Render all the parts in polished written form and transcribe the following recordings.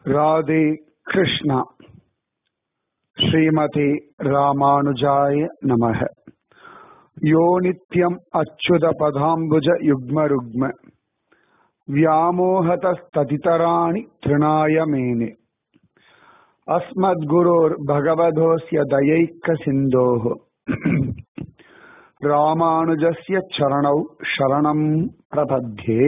राधे कृष्णा। श्रीमते रामानुजाय नमः। यो नित्यम् अच्युत पदाम्बुज युग्म रुग्म व्यामोहतस्ततितराणि तृणाय मेने। अस्मद्गुरोर्भगवतोऽस्य दयैकसिन्धोः रामानुजस्य चरणौ शरणं प्रपद्ये।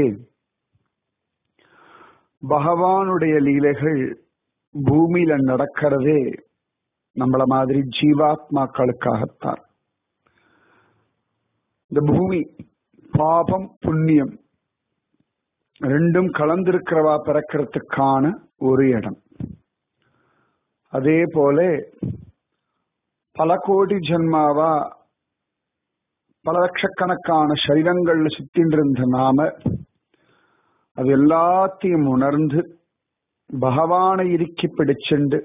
பகவானுடைய லீலைகள் பூமியில நடக்கிறதே நம்மள மாதிரி ஜீவாத்மாக்களுக்காகத்தான். இந்த பூமி பாபம் புண்ணியம் ரெண்டும் கலந்திருக்கிறவா பிறக்கிறதுக்கான ஒரு இடம். அதே போல பல கோடி ஜென்மாவா பல லட்சக்கணக்கான சரீரங்கள்ல சுத்தின்னு இருந்த நாம அது எல்லாத்தையும் உணர்ந்து பகவானை இறுக்கி பிடிச்சுண்டு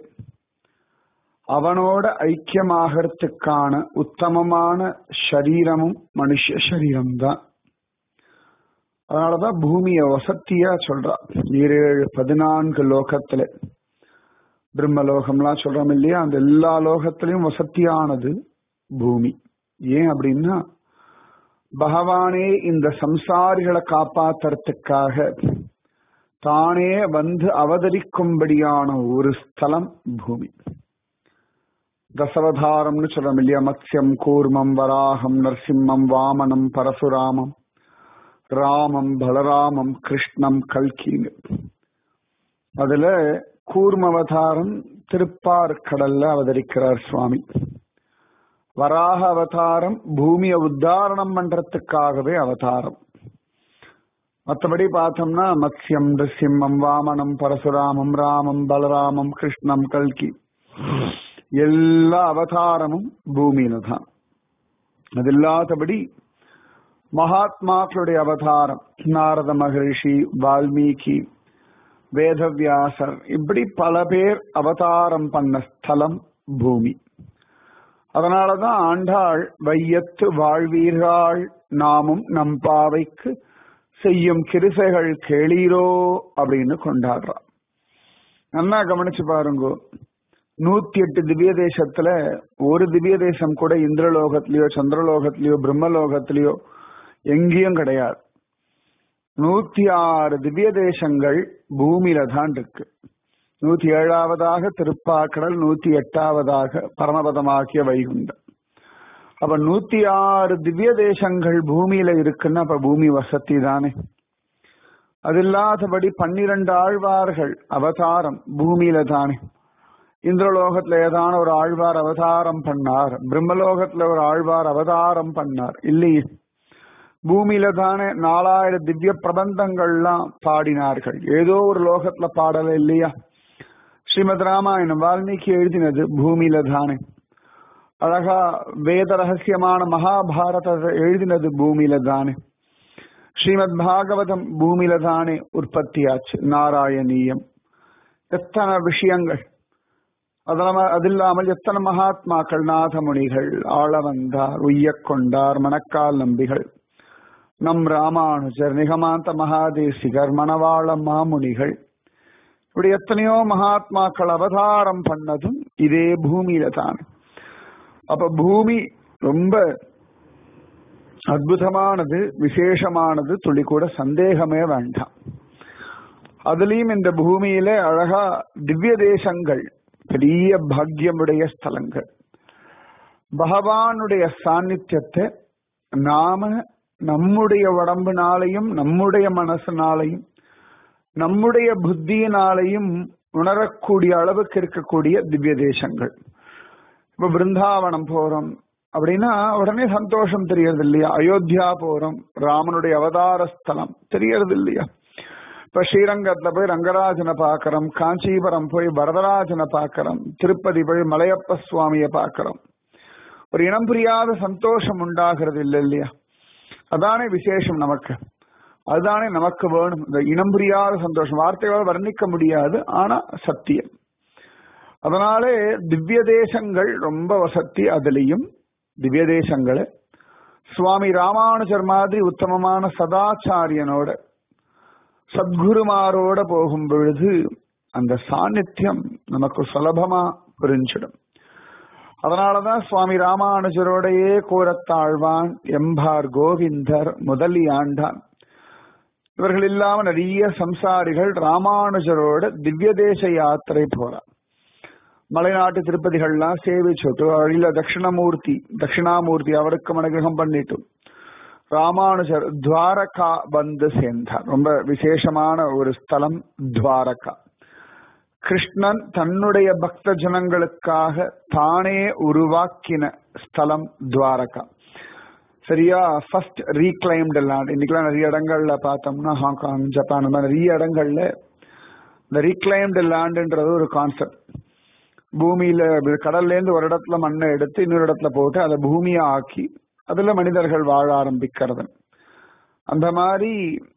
அவனோட ஐக்கியமாகறதுக்கான உத்தமமான சரீரமும் மனுஷ சரீரம்தான். அதனாலதான் பூமிய வசத்தியா சொல்றா. 14 லோகத்துல பிரம்மலோகம்லாம் சொல்றோம் இல்லையா, அந்த எல்லா லோகத்திலையும் வசத்தியானது பூமி. ஏன் அப்படின்னா பகவானே இந்த சம்சாரிகளை காப்பாத்துறதுக்காக தானே வந்து அவதரிக்கும்படியான ஒரு ஸ்தலம் பூமி. தசவதாரம்னு சொல்றோம் இல்லையா, மத்ஸ்யம் கூர்மம் வராகம் நரசிம்மம் வாமனம் பரசுராமம் ராமம் பலராமம் கிருஷ்ணம் கல்கின்னு. அதுல கூர்மவதாரம் திருப்பார்கடல்ல அவதரிக்கிறார் சுவாமி. வராக அவதாரம் பூமியை உத்தாரணம் பண்றதுக்காகவே அவதாரம். மற்றபடி பார்த்தோம்னா மத்ஸ்யம் நிருசிம்மம் வாமனம் பரசுராமம் ராமம் பலராமம் கிருஷ்ணம் கல்கி எல்லா அவதாரமும் பூமியில தான். அது இல்லாதபடி மகாத்மாக்களுடைய அவதாரம் நாரத மகரிஷி, வால்மீகி, வேதவியாசர், இப்படி பல பேர் அவதாரம் பண்ண ஸ்தலம் பூமி. அதனாலதான் ஆண்டாள் வையத்து வாழ்வீர்கள் நாமும் நம் பாவைக்கு செய்யும் கிருசைகள் கேளீரோ அப்படின்னு கொண்டாடுறா. நல்லா கவனிச்சு பாருங்க, 108 திவ்ய தேசத்துல ஒரு திவ்ய தேசம் கூட இந்திரலோகத்திலயோ சந்திரலோகத்திலயோ பிரம்மலோகத்திலயோ எங்கேயும் கிடையாது. 106 திவ்ய தேசங்கள் பூமியில தான் இருக்கு. 107வது திருப்பாக்கடல், 108வது பரமபதமாகிய வைகுண்டம். அப்ப 106 திவ்ய தேசங்கள் பூமியில இருக்குன்னா அப்ப பூமி வசதி தானே. அது இல்லாதபடி 12 ஆழ்வார்கள் அவதாரம் பூமியில தானே. இந்திரலோகத்துல ஏதான ஒரு ஆழ்வார் அவதாரம் பண்ணார், பிரம்மலோகத்துல ஒரு ஆழ்வார் அவதாரம் பண்ணார் இல்லையே. பூமியில தானே 4000 திவ்ய பிரபந்தங்கள்லாம் பாடினார்கள். ஏதோ ஒரு லோகத்துல பாடல இல்லையா. ஸ்ரீமத் ராமாயணம் வால்மீகி எழுதினது பூமியில தானே. அழகா வேத ரகசியமான மகாபாரதத்தை எழுதினது பூமியில தானே. ஸ்ரீமத் பாகவதம் பூமியில தானே உற்பத்தியாச்சு. நாராயணீயம், எத்தனை விஷயங்கள். அது இல்லாமல் எத்தனை மகாத்மாக்கள், நாதமுனிகள், ஆளவந்தார், உய்யக்கொண்டார், மணக்கால் நம்பிகள், நம் ராமானுஜர், நிகமாந்த மகாதேசிகர், மணவாள மாமுனிகள், இப்படி எத்தனையோ மகாத்மாக்கள் அவதாரம் பண்ணதும் இதே பூமியில தான். அப்ப பூமி ரொம்ப அற்புதமானது, விசேஷமானது, துளி கூட சந்தேகமே வேண்டாம். அதுலயும் இந்த பூமியில அழகா திவ்ய தேசங்கள், பெரிய பாக்கியமுடைய ஸ்தலங்கள். பகவானுடைய சாநித்தியத்தை நாம நம்முடைய உடம்புனாலையும் நம்முடைய மனசுனாலையும் நம்முடைய புத்தியினாலையும் உணரக்கூடிய அளவுக்கு இருக்கக்கூடிய திவ்ய தேசங்கள். இப்ப பிருந்தாவனம் போறோம் அப்படின்னா உடனே சந்தோஷம் தெரியறது இல்லையா. அயோத்தியா போறோம், ராமனுடைய அவதார ஸ்தலம் தெரியறது இல்லையா. இப்ப ஸ்ரீரங்கத்துல போய் ரங்கராஜனை பாக்கிறோம், காஞ்சிபுரம் போய் வரதராஜனை பாக்கிறோம், திருப்பதி போய் மலையப்ப சுவாமியை பாக்கிறோம். ஒரு இனம் புரியாத சந்தோஷம் உண்டாகிறது இல்லை இல்லையா. அதானே விசேஷம் நமக்கு, அதுதானே நமக்கு வேணும். இந்த இனம் புரியாத சந்தோஷம் வார்த்தைகளால் வர்ணிக்க முடியாது, ஆனா சத்தியம். அதனாலே திவ்ய தேசங்கள் ரொம்ப வசதி. அதுலயும் திவ்ய தேசங்களை சுவாமி ராமானுஜர் மாதிரி உத்தமமான சதாச்சாரியனோட சத்குருமாரோட போகும் பொழுது அந்த சாநித்தியம் நமக்கு சுலபமா புரிஞ்சிடும். அதனாலதான் சுவாமி ராமானுஜரோடையே கூறத்தாழ்வான், எம்பார் கோவிந்தர், முதலியாண்டான் இவர்கள் இல்லாம நிறைய சம்சாரிகள் ராமானுஜரோட திவ்ய தேச யாத்திரை போறார். மலைநாட்டு திருப்பதிகள்லாம் சேவிச்சுட்டு வழியில தட்சிணாமூர்த்தி அவருக்கு அனுகிரகம் பண்ணிட்டு ராமானுஜர் துவாரகா வந்து சேர்ந்தார். ரொம்ப விசேஷமான ஒரு ஸ்தலம் துவாரகா. கிருஷ்ணன் தன்னுடைய பக்த ஜனங்களுக்காக தானே உருவாக்கின ஸ்தலம் துவாரகா. சரியா, ஃபர்ஸ்ட் ரீக்ளைம்டு லேண்ட். இன்னைக்கெல்லாம் நிறைய இடங்கள்ல பார்த்தோம்னா ஹாங்காங், ஜப்பான், அந்த மாதிரி நிறைய இடங்கள்ல இந்த ரீக்ளைம்டு லேண்டுன்றது ஒரு கான்செப்ட். பூமியில கடல்ல இருந்து ஒரு இடத்துல மண்ணை எடுத்து இன்னொரு இடத்துல போட்டு அதை பூமியா ஆக்கி அதுல மனிதர்கள் வாழ ஆரம்பிக்கிறது. அந்த மாதிரி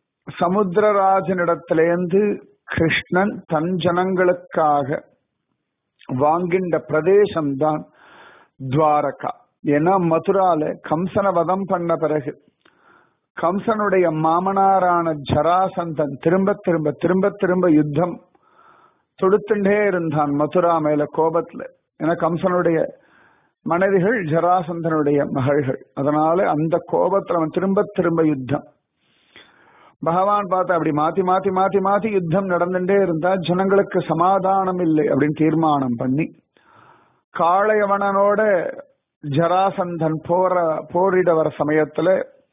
சமுத்திரராஜனிடத்திலேருந்து கிருஷ்ணன் தன் ஜனங்களுக்காக வாங்கின்ற பிரதேசம்தான் துவாரகா. ஏன்னா மதுரால கம்சனை வதம் பண்ண பிறகு கம்சனுடைய மாமனாரான ஜராசந்தன் திரும்ப திரும்ப திரும்ப திரும்ப யுத்தம் தொடுத்துட்டே இருந்தான் மதுரா மேல கோபத்துல. ஏன்னா கம்சனுடைய மனைவிகள் ஜராசந்தனுடைய மகள்கள். அதனால அந்த கோபத்துல அவன் திரும்ப திரும்ப யுத்தம். பகவான் பார்த்த அப்படி மாத்தி மாத்தி மாத்தி மாத்தி யுத்தம் நடந்துட்டே இருந்தா ஜனங்களுக்கு சமாதானம் இல்லை அப்படின்னு தீர்மானம் பண்ணி காளையவனோட ஜராசந்தன் போரிட வர சமயத்துல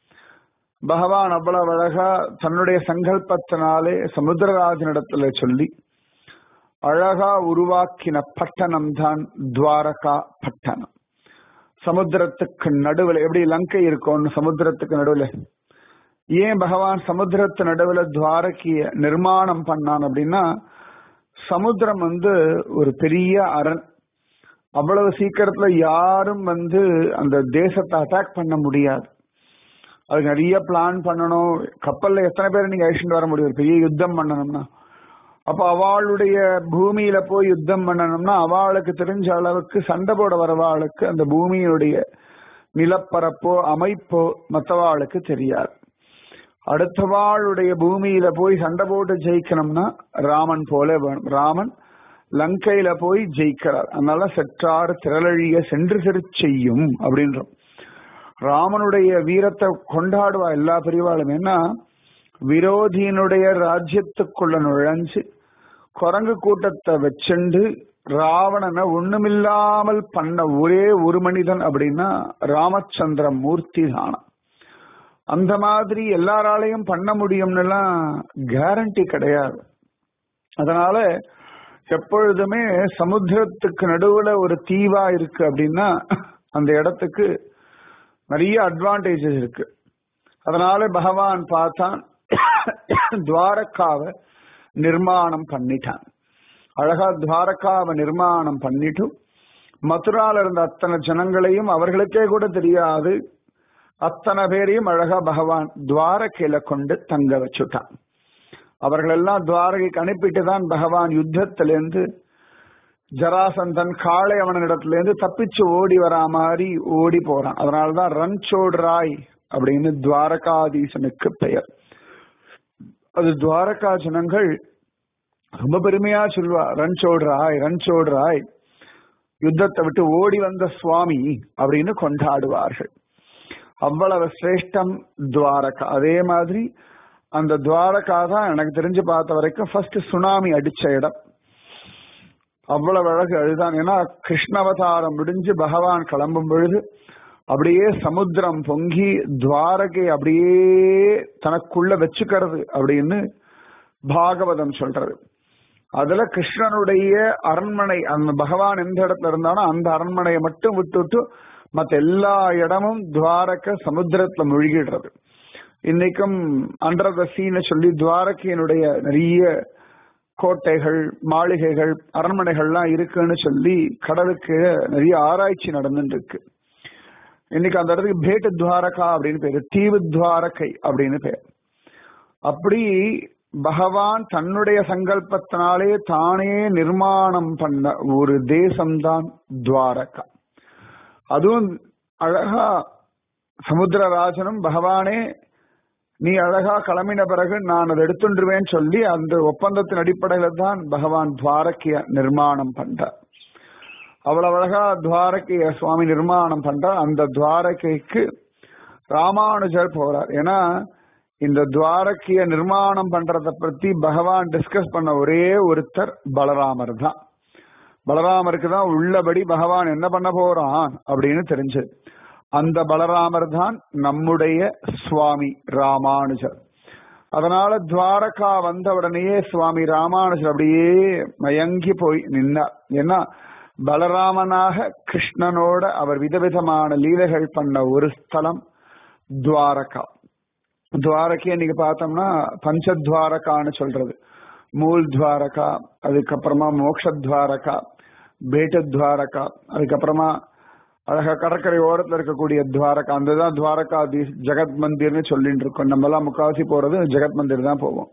பகவான் அவ்வளவு அழகா தன்னுடைய சங்கல்பத்தினாலே சமுத்திரராஜனிடத்துல சொல்லி அழகா உருவாக்கின பட்டணம் தான் துவாரகா பட்டணம். சமுத்திரத்துக்கு நடுவில் எப்படி லங்கை இருக்கும்னு சமுத்திரத்துக்கு நடுவில் ஏன் பகவான் சமுத்திரத்து நடுவில் துவாரகிய நிர்மாணம் பண்ணான் அப்படின்னா, சமுத்திரம் ஒரு பெரிய அரண். அவ்வளவு சீக்கிரத்துல யாரும் அந்த தேசத்தை அட்டாக் பண்ண முடியாது. அது நிறைய பிளான் பண்ணணும். கப்பல்ல எத்தனை பேர் நீங்க அழிச்சுட்டு வர முடியும் பெரிய யுத்தம் பண்ணணும்னா? அப்ப அவளுடைய பூமியில போய் யுத்தம் பண்ணணும்னா அவளுக்கு தெரிஞ்ச அளவுக்கு சண்டை போட வரவாளுக்கு அந்த பூமியுடைய நிலப்பரப்போ அமைப்போ மற்றவாளுக்கு தெரியாது. அடுத்தவாளுடைய பூமியில போய் சண்டை போட்டு ஜெயிக்கணும்னா ராமன் போல வேணும். ராமன் லங்கையில போய் ஜெயிக்கிறார். அதனால செற்றார் திரளழிய சென்று செரு செய்யும் அப்படின்றோம். ராமனுடைய வீரத்தை கொண்டாடுவா எல்லா பெரியவாளும். ஏன்னா விரோதியினுடைய ராஜ்யத்துக்குள்ள நுழைஞ்சு குரங்கு கூட்டத்தை வச்சுண்டு ராவணனை ஒண்ணுமில்லாமல் பண்ண ஒரே ஒரு மனிதன் அப்படின்னா ராமச்சந்திர மூர்த்தி தானா. அந்த மாதிரி எல்லாராலையும் பண்ண முடியும்னுலாம் கேரண்டி கிடையாது. அதனால எப்பொழுதுமே சமுத்திரத்துக்கு நடுவுல ஒரு தீவா இருக்கு அப்படின்னா அந்த இடத்துக்கு நிறைய அட்வான்டேஜஸ் இருக்கு. அதனால பகவான் பார்த்தான், துவாரகாவை நிர்மாணம் பண்ணிட்டான். அழகா துவாரகாவை நிர்மாணம் பண்ணிட்டு மதுரால இருந்த அத்தனை ஜனங்களையும் அவர்களுக்கே கூட தெரியாது அத்தனை பேரையும் அழகா பகவான் துவாரகையில கொண்டு தங்க வச்சுட்டான். அவர்களெல்லாம் துவாரகைக்கு அனுப்பிட்டு தான் பகவான் யுத்தத்திலேருந்து ஜராசந்தன் காளையவனிடத்திலேருந்து தப்பிச்சு ஓடி வரா மாதிரி ஓடி போறான். அதனாலதான் ரன்சோட்ராய் அப்படின்னு துவாரகாதீசனுக்கு பெயர். அது துவாரகா ஜனங்கள் ரொம்ப பெருமையா சொல்வா, ரன்சோட்ராய் ரன்சோட்ராய், யுத்தத்தை விட்டு ஓடி வந்த சுவாமி அப்படின்னு கொண்டாடுவார்கள். அவ்வளவு சிரேஷ்டம் துவாரகா. அதே மாதிரி அந்த துவாரகா தான் எனக்கு தெரிஞ்சு பார்த்த வரைக்கும் ஃபர்ஸ்ட் சுனாமி அடிச்ச இடம். அவ்வளவு அழகு அதுதான். ஏன்னா கிருஷ்ணாவதாரம் முடிஞ்சு பகவான் கிளம்பும் பொழுது அப்படியே சமுத்திரம் பொங்கி துவாரகை அப்படியே தனக்குள்ள வச்சுக்கிறது அப்படின்னு பாகவதம் சொல்றது. அதுல கிருஷ்ணனுடைய அரண்மனை, அந்த பகவான் எந்த இடத்துல இருந்தானோ அந்த அரண்மனையை மட்டும் விட்டுட்டு மற்ற எல்லா இடமும் துவாரக சமுத்திரத்துல மூழ்கிடுறது. இன்னைக்கும் அண்டர் த சீன்னு சொல்லி துவாரகையினுடைய நிறைய கோட்டைகள், மாளிகைகள், அரண்மனைகள்லாம் இருக்குன்னு சொல்லி கடலுக்கு நிறைய ஆராய்ச்சி நடந்துட்டு இருக்கு. இன்னைக்கு அந்த இடத்துக்கு பேட்டு துவாரகா அப்படின்னு பேரு, தீவு துவாரகை அப்படின்னு பேர். அப்படி பகவான் தன்னுடைய சங்கல்பத்தினாலே தானே நிர்மாணம் பண்ண ஒரு தேசம்தான் துவாரகா. அதுவும் அழகா சமுத்திரராஜனும் பகவானே நீ அழகா கிளம்பின பிறகு நான் அதை எடுத்துருவேன்னு சொல்லி அந்த ஒப்பந்தத்தின் அடிப்படையில தான் பகவான் துவாரகைய நிர்மாணம் பண்றார். அவ்வளவு அழகா துவாரகைய சுவாமி நிர்மாணம் பண்றார். அந்த துவாரகைக்கு ராமானுஜர் போறார். ஏன்னா இந்த துவாரகைய நிர்மாணம் பண்றத பத்தி பகவான் டிஸ்கஸ் பண்ண ஒரே ஒருத்தர் பலராமர் தான். பலராமருக்கு தான் உள்ளபடி பகவான் என்ன பண்ண போறான் அப்படின்னு தெரிஞ்சது. அந்த பலராமர் தான் நம்முடைய சுவாமி ராமானுஜர். அதனால துவாரகா வந்த உடனேயே சுவாமி ராமானுஜர் அப்படியே மயங்கி போய் நின்னார். ஏன்னா பலராமனாக கிருஷ்ணனோட அவர் விதவிதமான லீலைகள் பண்ண ஒரு ஸ்தலம் துவாரகா. துவாரகையை நீங்க பார்த்தோம்னா பஞ்சத்வாரகான்னு சொல்றது. மூல் துவாரகா, அதுக்கப்புறமா மோக்ஷத்வாரகா, பேட்டத்வாரகா, அதுக்கப்புறமா அழகா கடற்கரை ஓரத்துல இருக்கக்கூடிய துவாரகா, அந்ததான் துவாரகாதீஷ் ஜெகத் மந்திர்னு சொல்லிட்டு இருக்கோம். நம்ம எல்லாம் முக்காவாசி போறது ஜெகத் மந்திர் தான் போவோம்.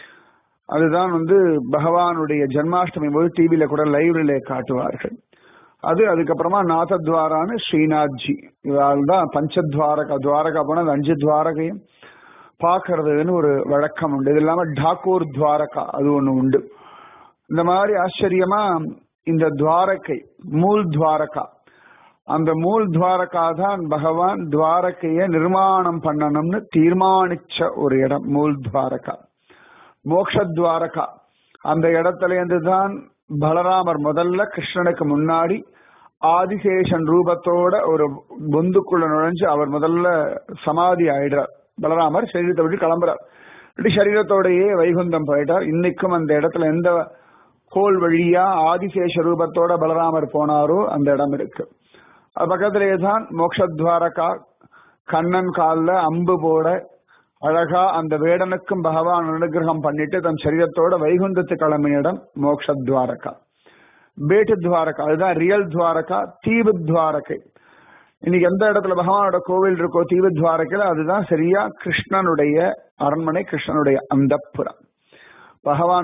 அதுதான் பகவானுடைய ஜென்மாஷ்டமி போது டிவியில கூட லைவ்ல காட்டுவார்கள். அதுக்கப்புறமா நாதத்வாரான்னு ஸ்ரீநாத்ஜி. இதால் தான் பஞ்சத்வாரகா. துவாரகா போனா அந்த 5 துவாரகையும் பாக்குறதுன்னு ஒரு வழக்கம் உண்டு. இது இல்லாம டாக்கூர் துவாரகா அது ஒண்ணு உண்டு. இந்த மாதிரி ஆச்சரியமா இந்த துவாரகை மூல் துவாரகா, அந்த மூல் துவாரகா தான் பகவான் துவாரகைய நிர்மாணம் பண்ணணும்னு தீர்மானிச்ச ஒரு இடம் மூல் துவாரகா. மோக்ஷத்வாரகா அந்த இடத்துல இருந்து தான் பலராமர் முதல்ல கிருஷ்ணனுக்கு முன்னாடி ஆதிசேஷன் ரூபத்தோட ஒரு பொந்துக்குள்ள நுழைஞ்சு அவர் முதல்ல சமாதி ஆயிடுறார். பலராமர் சரீரத்தை விட்டு கிளம்புறார். சரீரத்தோடையே வைகுந்தம் போயிட்டார். இன்னைக்கும் அந்த இடத்துல எந்த கோல் வழியா ஆதிசேஷ ரூபத்தோட பலராமர் போனாரோ அந்த இடம் இருக்கு. அது பக்கத்திலேயே தான் மோக்ஷத்வாரகா. கண்ணன் காலில் அம்பு போட அழகா அந்த வேடனுக்கும் பகவான் அனுகிரகம் பண்ணிட்டு தன் சரீரத்தோட வைகுந்தத்து கிளம்பின இடம் மோக்ஷத்வாரகா. பேட்டு துவாரகா அதுதான் ரியல் துவாரகா. தீவு துவாரகை இன்னைக்கு எந்த இடத்துல பகவானோட கோவில் இருக்கோ தீவு துவாரகையில அதுதான் சரியா கிருஷ்ணனுடைய அரண்மனை, கிருஷ்ணனுடைய அந்தப்புரம். பகவான்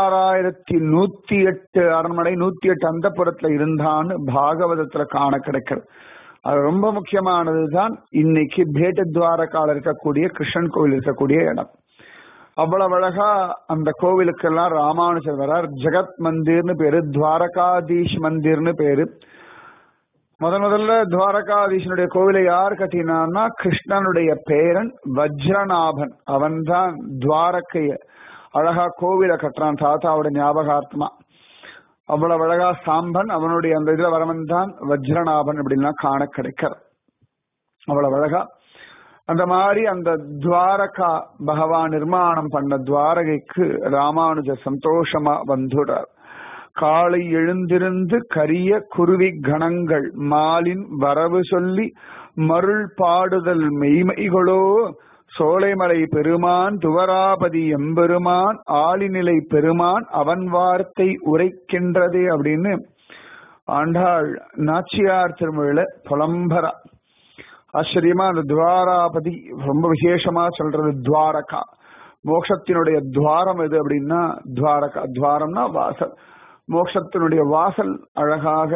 16,108 அரண்மனை 108 அந்தப்புரத்துல இருந்தான்னு பாகவதத்துல காண கிடைக்கிறது. அது ரொம்ப முக்கியமானதுதான் இன்னைக்கு பேட்டு துவாரகால இருக்கக்கூடிய கிருஷ்ணன் கோவில் இருக்கக்கூடிய இடம். அவ்வளவு அழகா அந்த கோவிலுக்கெல்லாம் ராமானுஜர் வரார். ஜெகத் மந்திர்னு பேரு, துவாரகாதீஷ் மந்திர்னு பேரு. முதல்ல துவாரகாதீஷனுடைய கோவிலை யார் கட்டினான்னா கிருஷ்ணனுடைய பேரன் வஜ்ரநாபன். அவன் தான் துவாரகைய அழகா கோவிலை கட்டுறான் தாத்தாவோட ஞாபகார்த்தமா. அவ்வளவு அழகா சாம்பன் அவனுடைய அந்த இதுல வரவன் தான் வஜ்ரநாபன் அப்படின்னா காண கிடைக்கிற. அவ்வளவு அழகா அந்த மாதிரி அந்த துவாரகா பகவான் நிர்மாணம் பண்ண துவாரகைக்கு ராமானுஜர் சந்தோஷமா வந்துடுறார். காலை எழுந்திருந்து கரிய குருவி கணங்கள் மாலின் வரவு சொல்லி மருள் பாடுதல் மெய்மைகளோ சோலைமலை பெருமான் துவராபதி எம்பெருமான் ஆளிநிலை பெருமான் அவன் வார்த்தை உரைக்கின்றதே அப்படின்னு ஆண்டாள் நாச்சியார் திருமொழியில புலம்பரா. ஆச்சரியமா அந்த துவாராபதி ரொம்ப விசேஷமா சொல்றது. துவாரகா மோட்சத்தினுடைய துவாரம் எது அப்படின்னா துவாரகா. துவாரம்னா வாசல், மோட்சத்தினுடைய வாசல் அழகாக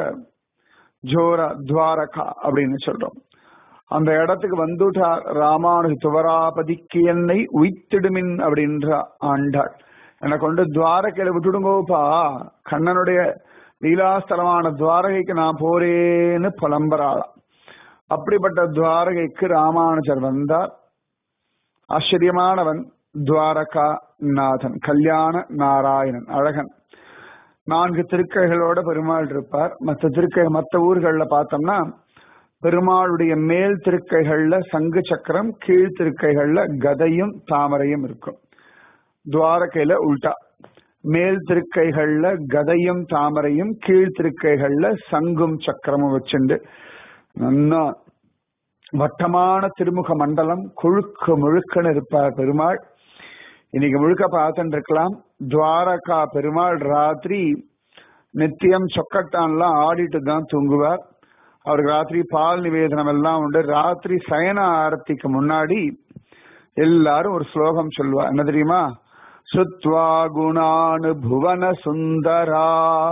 ஜோரா துவாரகா அப்படின்னு சொல்றோம். அந்த இடத்துக்கு வந்துட்டார் ராமானுஜ. துவராபதிக்கு என்னை உய்த்திடுமின் அப்படின்ற ஆண்டாள். என்னை கொண்டு துவாரகையில விட்டுடுங்கோப்பா, கண்ணனுடைய லீலாஸ்தலமான துவாரகைக்கு நான் போறேன்னு புலம்பராளாம். அப்படிப்பட்ட துவாரகைக்கு ராமானுஜர் வந்தார். ஆச்சரியமானவன் துவாரகா நாதன், கல்யாண நாராயணன், அழகன். 4 திருக்கைகளோட பெருமாள் இருப்பார். மற்ற ஊர்கள்ல பார்த்தோம்னா பெருமாளுடைய மேல் திருக்கைகள்ல சங்கு சக்கரம், கீழ் திருக்கைகள்ல கதையும் தாமரையும் இருக்கும். துவாரகையில உல்டா, மேல் திருக்கைகள்ல கதையும் தாமரையும், கீழ் திருக்கைகள்ல சங்கும் சக்கரமும் வச்சுண்டு நல்லா வட்டமான திருமுக மண்டலம் கொழுக்க முழுக்கன்னு இருப்பார் பெருமாள். இன்னைக்கு முழுக்க பார்த்துட்டு இருக்கலாம். துவாரகா பெருமாள் ராத்திரி நித்தியம் சொக்கட்டான்லாம் ஆடிட்டு தான் தூங்குவார். அவருக்கு ராத்திரி பால் நிவேதனம் எல்லாம் உண்டு. ராத்திரி சயன ஆரத்திக்கு முன்னாடி எல்லாரும் ஒரு ஸ்லோகம் சொல்லுவார். என்ன தெரியுமா? சுத்வா குணானு புவன சுந்தரா,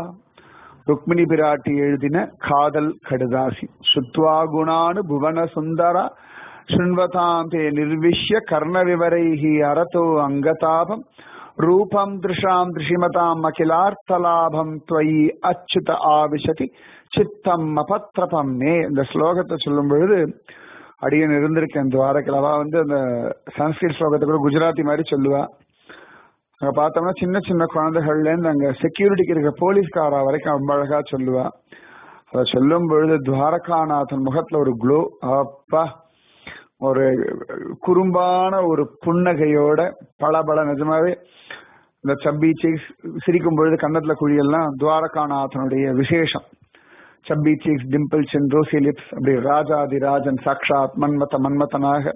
ருக்மிணி பிராட்டி எழுதின காதல் கடுதாசி. சுத்வா குணானு புவன சுந்தரா शृण्वतां ते निर्विश्य कर्णविवरैः अरतो अङ्गतापम् रूपं दृशां दृशिमताम् अखिलार्थलाभं त्वयि अच्युत आविशति சித்தம் அபத்ரபம் மே. இந்த ஸ்லோகத்தை சொல்லும் பொழுது அடியன் இருந்திருக்கேன் துவாரகையில். அவ அந்த சன்ஸ்கிரிட் ஸ்லோகத்தை கூட குஜராத்தி மாதிரி சொல்லுவா. அங்க பார்த்தோம்னா சின்ன சின்ன குழந்தைகள்லேருந்து அங்க செக்யூரிட்டிக்கு இருக்கிற போலீஸ்காரா வரைக்கும் ரொம்ப அழகா சொல்லுவா. அதை சொல்லும் பொழுது துவாரகாநாதன் முகத்துல ஒரு க்ளோ, அப்பா, ஒரு குறும்பான ஒரு புன்னகையோட பளபள. நிஜமாவே இந்த சப்பி சீக்ஸ் சிரிக்கும் பொழுது கன்னத்துல குழியெல்லாம் துவாரகாநாதனுடைய விசேஷம். Chubby cheeks, dimple chin, rosy lips, அப்படி ராஜாதிராஜன் சாக்ஷாத் மன்மதனாக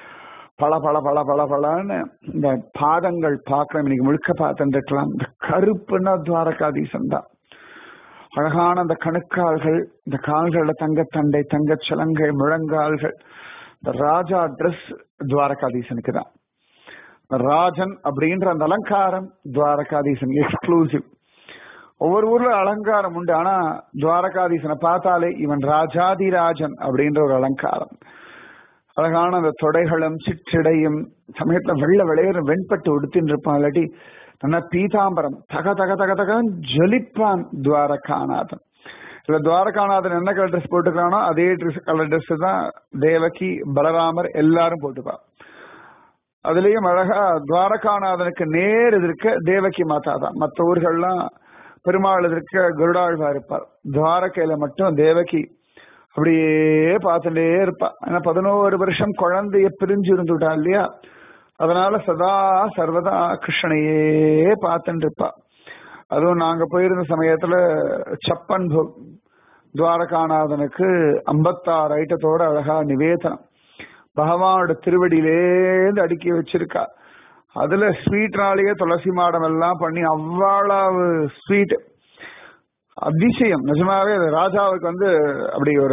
பல பல பல பல பலன்னு இந்த பாதங்கள் பார்க்கலாம். இன்னைக்கு முழுக்க பார்த்துருக்கலாம். இந்த கருப்புன்னா துவாரகாதீசன் தான். அழகான அந்த கணுக்கால்கள், இந்த கால்கள்ல தங்கத்தண்டை, தங்கச்சலங்கை, முழங்கால்கள். இந்த ராஜா ட்ரெஸ் துவாரகாதீசனுக்கு தான். ராஜன் அப்படின்ற அந்த அலங்காரம் துவாரகாதீசன் எக்ஸ்க்ளூசிவ். ஒவ்வொரு ஊர்ல அலங்காரம் உண்டு, ஆனா துவாரகாதீசனை பார்த்தாலே இவன் ராஜாதிராஜன் அப்படின்ற ஒரு அலங்காரம். அழகான அந்த தொடைகளும் சிற்றிடையும், சமயத்துல வெள்ள விளையாடு வெண்பட்டு உடுத்தின்னு இருப்பான், இல்லாட்டி நல்லா பீதாம்பரம் தக தக தக தகன் ஜொலிப்பான் துவாரகாநாதன். இல்ல துவாரகாநாதன் என்ன கலர் ட்ரெஸ் போட்டுக்கிறானோ அதே கலர் ட்ரெஸ் தான் தேவகி, பலராமர் எல்லாரும் போட்டுப்பான். அதுலயும் அழகா துவாரகாநாதனுக்கு நேர் எதிர்க்க தேவகி மாதா தான். மற்ற ஊர்கள்லாம் பெருமாள் எதிர்க்க கருடாழ்வா இருப்பார். துவாரகையில மட்டும் தேவகி அப்படியே பார்த்துட்டே இருப்பா. ஏன்னா 11 வருஷம் குழந்தைய பிரிஞ்சு இருந்துட்டா இல்லையா, அதனால சதா சர்வதா கிருஷ்ணனையே பார்த்துட்டு இருப்பா. அதுவும் நாங்க போயிருந்த சமயத்துல சப்பன் போக் துவாரகாநாதனுக்கு 56 ஐட்டத்தோட அழகா நிவேதனம் பகவானோட திருவடியிலேந்து அடுக்கி வச்சிருக்கா. அதுல ஸ்வீட்னாலேயே துளசி மாடம் எல்லாம் பண்ணி அவ்வளவு ஸ்வீட், அதிசயம். நிஜமாவே ராஜாவுக்கு அப்படி ஒரு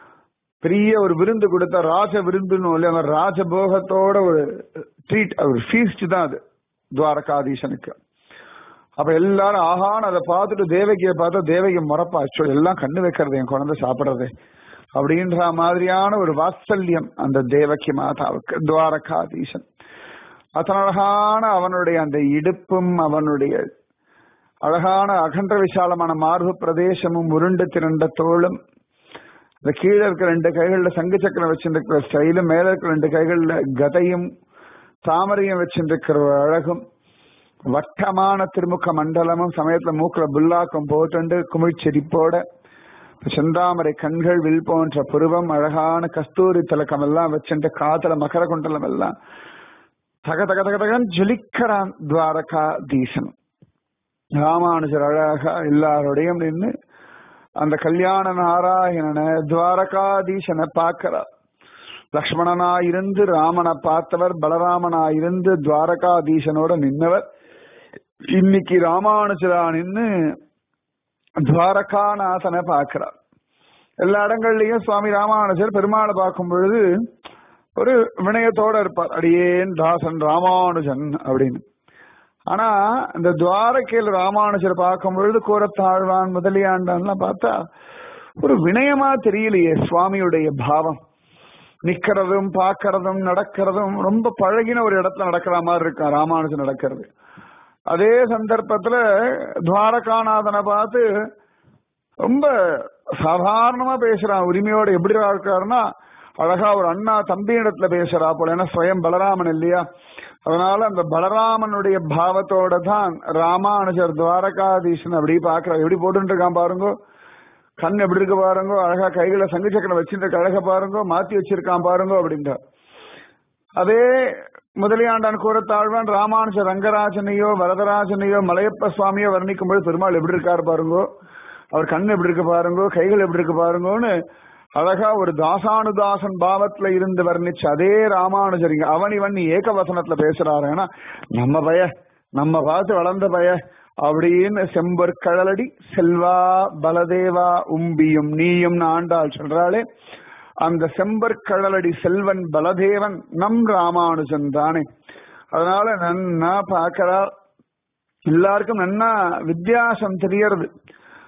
பெரிய ஒரு விருந்து கொடுத்த ராஜ விருந்துன்னு இல்லையா, அந்த ராஜபோகத்தோட ஒரு ட்ரீட், ஒரு ஃபீஸ்ட் தான் அது துவாரகாதீசனுக்கு. அப்ப எல்லாரும் ஆகான்னு அதை பார்த்துட்டு தேவகியை பார்த்தா தேவகி முறப்பாச்சோ, எல்லாம் கண்ணு வைக்கிறது என் குழந்தை சாப்பிட்றது அப்படின்ற மாதிரியான ஒரு வாத்சல்யம் அந்த தேவகி மாதாவுக்கு துவாரகாதீசன். அத்தனை அழகான அவனுடைய அந்த இடுப்பும், அவனுடைய அழகான அகன்ற விசாலமான மார்பு பிரதேசமும், உருண்டு திரண்ட தோளும், இந்த கீழே இருக்கிற 2 கைகள்ல சங்கு சக்கரம் வச்சிருக்கிற ஸ்டைலும், மேல இருக்கிற 2 கைகள்ல கதையும் தாமரையும் வச்சிருக்கிற அழகும், வட்டமான திருமுக மண்டலமும், சமயத்துல மூக்குல புல்லாக்கம் போட்டு குமிழ்ச்செடிப்போட, செந்தாமரை கண்கள், வில் போன்ற புருவம், அழகான கஸ்தூரி திலக்கம் எல்லாம் வச்சுட்டு காதல மகர குண்டலம் எல்லாம் தக தக தக தகன் ஜொலிக்கிறான் துவாரகாதீசன். ராமானுஜர் அழகா எல்லாரோடையும் நின்று அந்த கல்யாண நாராயணனை துவாரகாதீசனை பார்க்கிறார். லக்ஷ்மணனாயிருந்து ராமனை பார்த்தவர், பலராமனாயிருந்து துவாரகாதீசனோட நின்னவர். இன்னைக்கு ராமானுஜரா நின்று துவாரகாநாதனை பார்க்கிறார். எல்லா இடங்கள்லயும் சுவாமி ராமானுஜர் பெருமாளை பார்க்கும் பொழுது ஒரு வினயத்தோட இருப்பார், அடியேன் தாசன் ராமானுஜன் அப்படின்னு. ஆனா இந்த துவாரகையில் ராமானுஜர் பார்க்கும் பொழுது கூரத்தாழ்வான் முதலியாண்டான்லாம் பார்த்தா ஒரு வினயமா தெரியலையே சுவாமியுடைய பாவம். நிக்கிறதும் பார்க்கறதும் நடக்கிறதும் ரொம்ப பழகின ஒரு இடத்துல நடக்கிற மாதிரி இருக்கா ராமானுஜன் நடக்கிறது. அதே சந்தர்ப்பத்துல துவாரகாநாதனை பார்த்து ரொம்ப சாதாரணமா பேசுறான், உரிமையோட. எப்படி இருக்காருன்னா அழகா ஒரு அண்ணா தம்பி இடத்துல பேசுறா போல. ஏன்னா ஸ்வயம் பலராமன் இல்லையா, அதனால அந்த பலராமனுடைய பாவத்தோட தான் ராமானுஜர் துவாரகாதீசன் அப்படி பாக்குறாரு. எப்படி போட்டு இருக்கான் பாருங்க, கண் எப்படி இருக்கு பாருங்க, அழகா கைகளை சங்கு சக்கரம் வச்சிருக்க அழகா பாருங்க, மாத்தி வச்சிருக்கான் பாருங்க அப்படின்ற. அதே முதலியாண்டான் கூரத்தாழ்வான் ராமானுஜர் ரங்கராஜனையோ வரதராஜனையோ மலையப்ப சுவாமியோ வர்ணிக்கும் போது பெருமாள் எப்படி இருக்காரு பாருங்கோ, அவர் கண் எப்படி இருக்கு பாருங்கோ, கைகள் எப்படி இருக்கு பாருங்கோன்னு அழகா ஒரு தாசானுதாசன் பாவத்துல இருந்து வர்ணிச்சு அதே ராமானுஜர் இங்க அவன் இவன் ஏகவசனத்துல பேசுறாரு. ஏன்னா நம்ம பார்த்து வளர்ந்த அப்படின்னு செம்பொற்கழலடி செல்வா பலதேவா உம்பியும் நீயும் ஆண்டாள் சொல்றாளே, அந்த செம்பற்கழலடி செல்வன் பலதேவன் நம் ராமானுஜன் தானே. அதனால நன்னா பார்க்கிறார், எல்லாருக்கும் நன்னா வித்தியாசம் தெரியறது.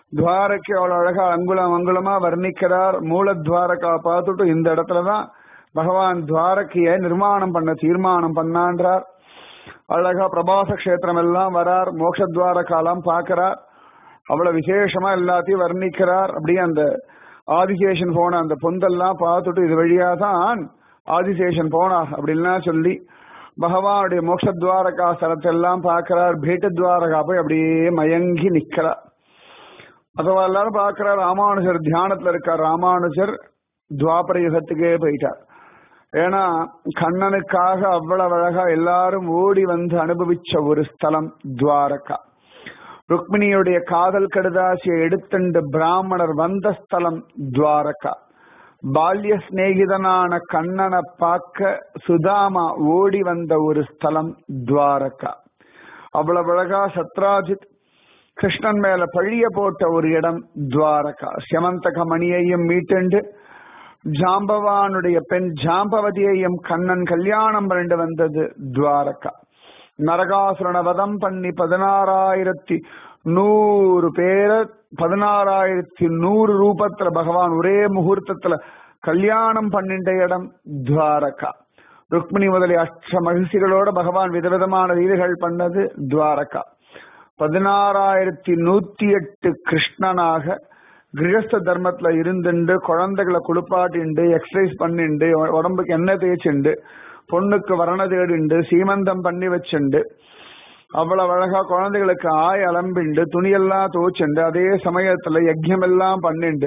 துவாரகை அவ்வளவு அழகா அங்குலமா வர்ணிக்கிறார். மூல துவாரகா பார்த்துட்டு இந்த இடத்துலதான் பகவான் துவாரகைய நிர்மாணம் பண்ண தீர்மானம் பண்ணான்றார். அழகா பிரபாச கஷேத்திரம் எல்லாம் வரார், மோட்சத்வாரகாலாம் பார்க்கிறார். அவ்வளவு விசேஷமா எல்லாத்தையும் வர்ணிக்கிறார். அப்படியே அந்த ஆதிசேஷன் போன அந்த பொந்தெல்லாம் பார்த்துட்டு இது வழியா தான் ஆதிசேஷன் போனார் அப்படின்லாம் சொல்லி பகவானுடைய மோட்சத்வாரகா ஸ்தலத்தை எல்லாம் பார்க்கிறார். பேட்டத்வாரகா போய் அப்படியே மயங்கி நிக்கிறார். அதுவா எல்லாரும் பார்க்கிறார். ராமானுஜர் தியானத்துல இருக்கார். ராமானுஜர் துவாபர யுகத்துக்கே போயிட்டார். ஏன்னா கண்ணனுக்காக அவ்வளவு அழகா எல்லாரும் ஓடி வந்து அனுபவிச்ச ஒரு ஸ்தலம் துவாரகா. ருக்மிணியுடைய காதல் கடுதாசியை எடுத்துண்டு பிராமணர் வந்த ஸ்தலம் துவாரகா. பால்ய சிநேகிதனான கண்ணனை பார்க்க சுதாமா ஓடி வந்த ஒரு ஸ்தலம் துவாரகா. அவ்வளவு அழகா சத்ராஜித் கிருஷ்ணன் மேல பழிய போட்ட ஒரு இடம் துவாரகா. சியமந்தக மணியையும் மீட்டுண்டு ஜாம்பவானுடைய பெண் ஜாம்பவதியையும் கண்ணன் கல்யாணம் பண்ணிட்டு வந்தது துவாரகா. நரகாசுரனை வதம் பண்ணி 16,100 பேரை 16,100 ரூபத்துல பகவான் ஒரே முகூர்த்தத்துல கல்யாணம் பண்ணிட்ட இடம் துவாரகா. ருக்மிணி முதலிய அஷ்ட மகிழ்ச்சிகளோட பகவான் விதவிதமான லீலைகள் பண்ணது துவாரகா. 16,108 கிருஷ்ணனாக கிரகஸ்த தர்மத்துல இருந்துண்டு குழந்தைகளை குளிப்பாட்டிண்டு எக்ஸசைஸ் பண்ணிண்டு உடம்புக்கு எண்ணெய் தேய்ச்சுண்டு பொண்ணுக்கு வரண தேடிண்டு சீமந்தம் பண்ணி வச்சுண்டு அவ்வளவு அழகா குழந்தைகளுக்கு ஆய் அலம்பிண்டு துணியெல்லாம் துவச்சுண்டு அதே சமயத்துல யஜ்யம் எல்லாம் பண்ணிண்டு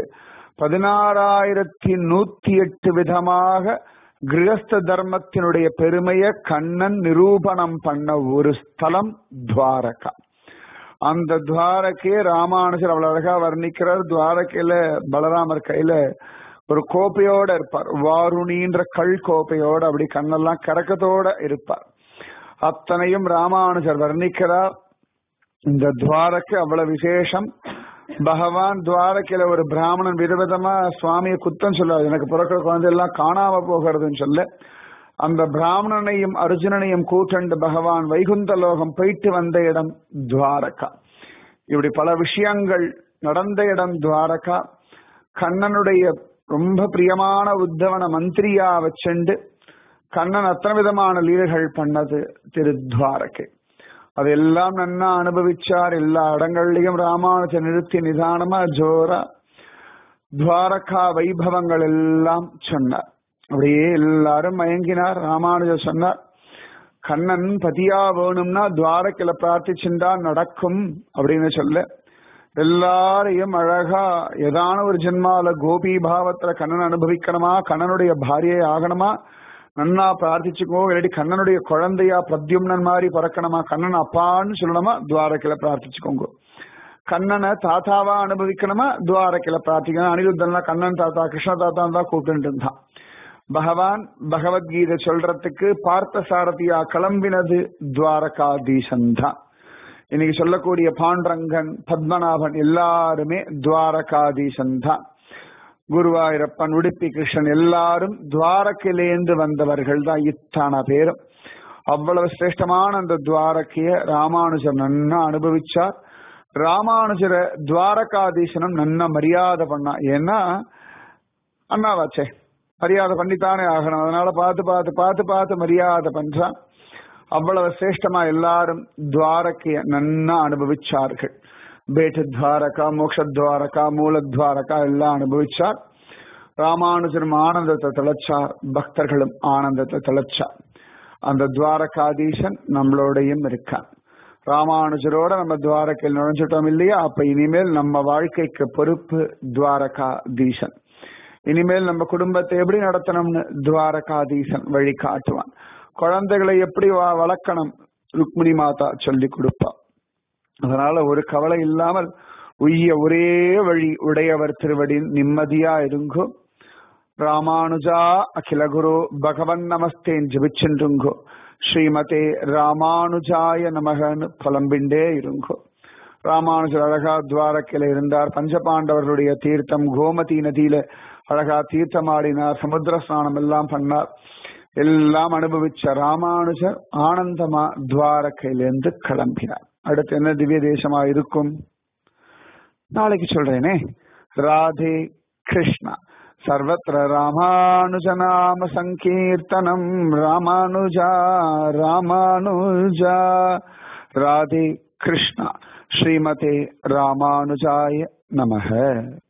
16,108 விதமாக கிரகஸ்த தர்மத்தினுடைய பெருமையை கண்ணன் நிரூபணம் பண்ண ஒரு ஸ்தலம் துவாரகா. அந்த துவாரகே ராமானுஜர் அவ்வளவு அழகா வர்ணிக்கிறார். துவாரகையில பலராமர் கையில ஒரு கோப்பையோட இருப்பார், வாருணின்ற கல் கோப்பையோட, அப்படி கண்ணெல்லாம் கரக்கத்தோட இருப்பார். அத்தனையும் ராமானுஜர் வர்ணிக்கிறார். இந்த துவாரகை அவ்வளவு விசேஷம். பகவான் துவாரகையில ஒரு பிராமணன் விதவிதமா சுவாமியை குத்தம் சொல்லாது, எனக்கு பிறக்கிற குழந்தை எல்லாம் காணாம போகிறதுன்னு சொல்ல அந்த பிராமணனையும் அர்ஜுனனையும் கூட்டண்டு பகவான் வைகுந்த லோகம் போயிட்டு வந்த இடம் துவாரகா. இப்படி பல விஷயங்கள் நடந்த இடம் துவாரகா. கண்ணனுடைய ரொம்ப பிரியமான உத்தவன மந்திரியா வச்சுண்டு கண்ணன் அத்தனை விதமான லீலைகள் பண்ணது திருத்வாரகை. அதெல்லாம் நன்னா அனுபவிச்சார். எல்லா இடங்கள்லயும் ராமானுஜர் நிறுத்தி நிதானமா ஜோரா துவாரகா வைபவங்கள் எல்லாம் சொன்னார். அப்படியே எல்லாரும் மயங்கினார். ராமானுஜர் சொன்னார், கண்ணன் பதியா வேணும்னா துவாரகையில பிரார்த்திச்சுண்டா நடக்கும் அப்படின்னு சொல்ல எல்லாரையும் அழகா ஏதான ஒரு ஜென்மால கோபி பாவத்துல கண்ணன் அனுபவிக்கணுமா, கண்ணனுடைய பாரியை ஆகணுமா, நன்னா பிரார்த்திச்சுக்கோ, இல்லாட்டி கண்ணனுடைய குழந்தையா பிரத்யும்னன் மாதிரி பிறக்கணுமா, கண்ணன் அப்பான்னு சொல்லணுமா, துவாரகையில பிரார்த்திச்சுக்கோங்க. கண்ணனை தாத்தாவா அனுபவிக்கணுமா, துவாரகையில பிரார்த்திக்கணும். அனிருத்தன்லாம் கண்ணன் தாத்தா கிருஷ்ண தாத்தான் தான் கூப்பிட்டு இருந்தான். பகவான் பகவத்கீதை சொல்றதுக்கு பார்த்த சாரதியா கிளம்பினது துவாரகாதீசன் தான். இன்னைக்கு சொல்லக்கூடிய பாண்டரங்கன் பத்மநாபன் எல்லாருமே துவாரகாதீசன் தான். குருவாயூரப்பன் உடுப்பி கிருஷ்ணன் எல்லாரும் துவாரகையிலேந்து வந்தவர்கள் தான். இத்தனை பேரும் அவ்வளவு சிரேஷ்டமான அந்த துவாரகைய ராமானுஜர் நன்னா அனுபவிச்சார். ராமானுஜர துவாரகாதீசனம் நன்னா மரியாதை பண்ணா. ஏன்னா அண்ணாவாச்சே, மரியாதை பண்ணித்தானே ஆகணும். அதனால பார்த்து பார்த்து பார்த்து பார்த்து மரியாதை பண்றான். அவ்வளவு சிரேஷ்டமா எல்லாரும் துவாரகைய நன்னா அனுபவிச்சார்கள். பேட்டு துவாரகா, மோக்ஷத்வாரகா, மூலத்வாரகா எல்லாம் அனுபவிச்சார். ராமானுஜரும் ஆனந்தத்தை திளைச்சார், பக்தர்களும் ஆனந்தத்தை திளைச்சார். அந்த துவாரகாதீசன் நம்மளோடையும் இருக்கான். ராமானுஜரோட நம்ம துவாரகையில் நுழைஞ்சிட்டோம் இல்லையா, அப்ப இனிமேல் நம்ம வாழ்க்கைக்கு பொறுப்பு துவாரகாதீசன். இனிமேல் நம்ம குடும்பத்தை எப்படி நடத்தணும்னு துவாரகாதீசன் வழி காட்டுவான். குழந்தைகளை எப்படி வளர்க்கணும் ருக்மிணி மாதா சொல்லி கொடுப்பா. அதனால ஒரு கவலை இல்லாமல் உய்ய ஒரே வழி உடையவர் திருவடியில் நிம்மதியா இருங்கோ. ராமானுஜா அகிலகுரு பகவன் நமஸ்தேன் ஜபிச்சென்றுங்கோ. ஸ்ரீமதே ராமானுஜாய நமகன்னு புலம்பிண்டே இருங்கோ. ராமானுஜர் அழகா துவாரகையில இருந்தார். பஞ்சபாண்டவர்களுடைய தீர்த்தம் கோமதி நதியில அழகா தீர்த்தமாடினார். சமுத்திர ஸ்நானம் எல்லாம் பண்ணார். எல்லாம் அனுபவிச்ச ராமானுஜர் ஆனந்தமா துவாரகையிலிருந்து கிளம்பினார். அடுத்து என்ன திவ்ய தேசமா இருக்கும் நாளைக்கு சொல்றேனே. ராதே கிருஷ்ணா. सर्वत्र रामानुजनाम संकीर्तनम रामानुजा रामानुजा राधे कृष्णा श्रीमते रामानुजाय नमः।